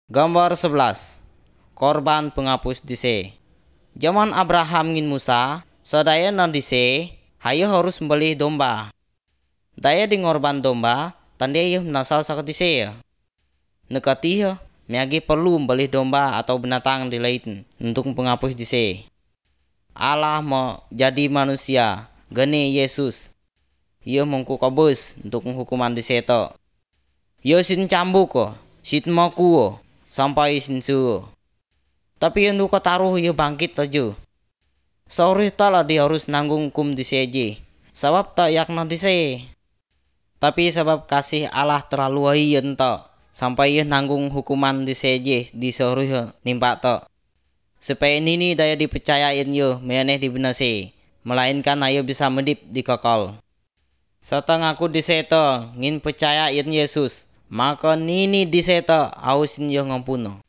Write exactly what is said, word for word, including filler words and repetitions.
Gambar sebelas. Korban penghapus dise. Zaman Abraham ngin Musa, sadaya nan dise, hayo harus membeli domba. Daya di ngorban domba, tanda iyo menasal sakat dise. Nekati miagi perlu membeli domba atau binatang di lain untuk penghapus dise. Allah mau jadi manusia, gani Yesus. Iyo mengku kabus untuk hukuman dise to. Iyo sin cambuk ko, sin maku sampai sin su. Tapi yang duka taruh ia bangkit aja. Sorry tala dia harus nanggung hukum di seje. Sebab tak yakna di se. Tapi sebab kasih Allah terlalu ayen to. Sampai ia nanggung hukuman di seje di sorry nimpa to. Supaya nini daya dipercayain yo meneh di binase. Melainkan ayo bisa medip di kokol. Setengah aku di seto ngin percayain Yesus. Maka nini di seto ausin yo ngampuno.